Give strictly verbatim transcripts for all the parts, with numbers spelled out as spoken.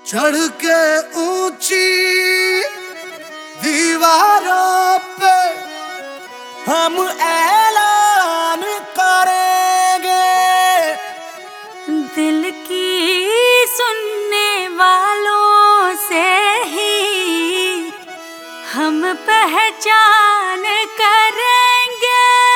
चढ़ के ऊंची दीवारों पे हम ऐलान करेंगे, दिल की सुनने वालों से ही हम पहचान करेंगे।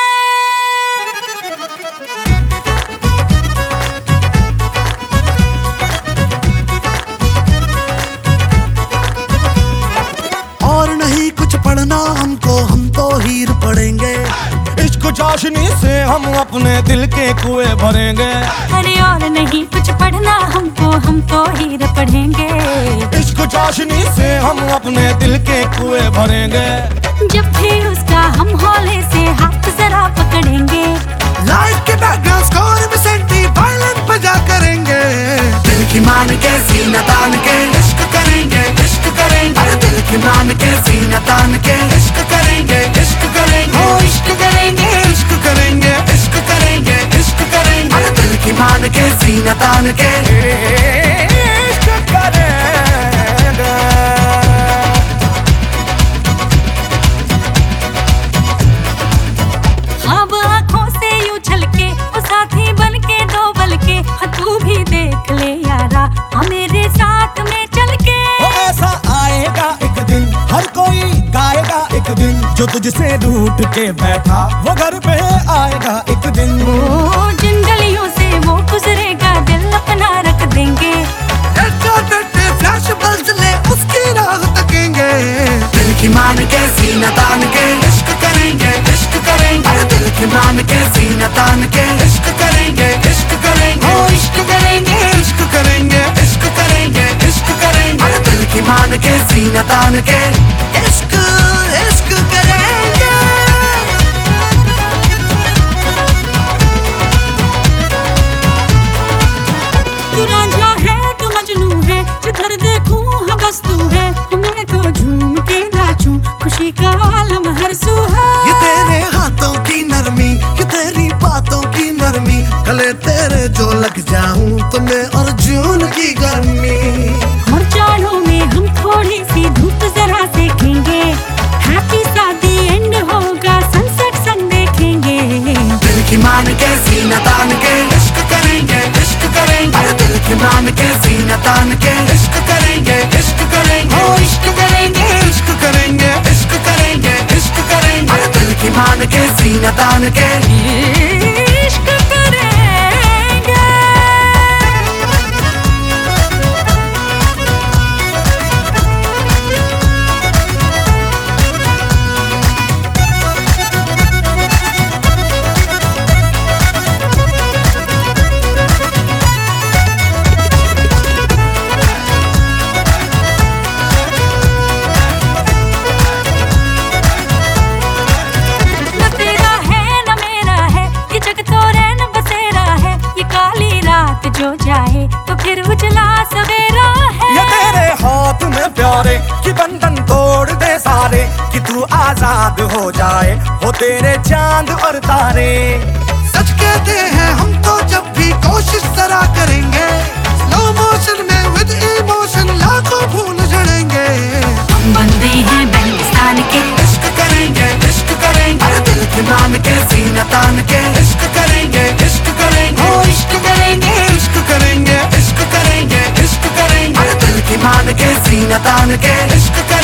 और नहीं कुछ पढ़ना हमको, हम तो हीर पढ़ेंगे। इश्क चाशनी से हम अपने दिल के कुएं भरेंगे। अरे और नहीं कुछ पढ़ना हमको, हम तो हीर पढ़ेंगे। इश्क चाशनी से हम अपने दिल के कुएं भरेंगे। जब भी उसका हम हौले से हाथ जरा पकड़ेंगे, लाइफ के बैकग्राउंड स्कोर में सेंटी वायलिन बजा करेंगे। दिल की मान के सीना तान के इश्क करेंगे, इश्क करेंगे। अरे दिल की मान के सीना तान के इश्क करेंगे, इश्क करेंगे। ओ इश्क करेंगे, इश्क करेंगे, इश्क करेंगे, इश्क करेंगे। अरे दिल की मान के सीना तान के इश्क करेंगे। अब आँखों से यूं झलके ओ साथी बन के दो बल के, हाँ तू भी देख ले यारा हाँ मेरे साथ में चल के। वो ऐसा आएगा एक दिन, हर कोई गाएगा एक दिन, जो तुझसे रूठ के बैठा वो घर पे आएगा एक दिन। ओ जिन गलियों से वो गुजरेगा दिल अपना रख देंगे। फ्लैश बल्ब ले उसकी राह तकेंगे। दिल की मान के सीना तान के इश्क करेंगे, इश्क करेंगे। अरे दिल की मान के सीना तान के इश्क करेंगे, इश्क करेंगे। ओ इश्क करेंगे, इश्क करेंगे, इश्क करेंगे, इश्क करेंगे। अरे दिल की मान के सीना तान के इश्क इश्क करेंगे। तू रांझा है तू मजनू है, जिधर देखूं हाँ बस तू है। मैं तो झूम के नाचूं खुशी का आलम हर सू है। ये तेरे हाथों की नरमी, ये तेरी बातों की नरमी, गले तेरे जो लग जाऊं तो मैं अर्जुन की गर्मी। और चारों में हम थोड़ी सी धूप जरा सेकेंगे, हैप्पी शादी एंड होगा सनसेट सन देखेंगे। दिल की मान के सीना तान के इश्क करेंगे, इश्क करेंगे। अरे दिल की मान के सीना तान के इश्क करेंगे, इश्क करेंगे। ओ इश्क करेंगे, इश्क करेंगे, इश्क करेंगे, इश्क करेंगे। अरे दिल की मान के सीना तान के इश्क करेंगे। न तेरा है न मेरा है, ये जग तो रैन बसेरा है। ये काली रात जो जाए तो फिर उजला सवेरा है। ये तेरे हाथ में प्यारे कि बंधन तोड़ दे सारे, कि तू आजाद हो जाए हो तेरे चांद और तारे। सच कहते हैं हम तो जब भी कोशिश जरा करेंगे, स्लो मोशन में विद इमोशन लाखों फूल झड़ेंगे। हम बंदे हैं बलिस्तान के, इश्क करेंगे, इश्क करेंगे। अरे दिल की मान के सीना तान के इश्क करेंगे, इश्क करेंगे। ओ इश्क करेंगे, इश्क करेंगे, इश्क करेंगे, इश्क करेंगे। अरे दिल की मान के सीना तान के इश्क करेंगे।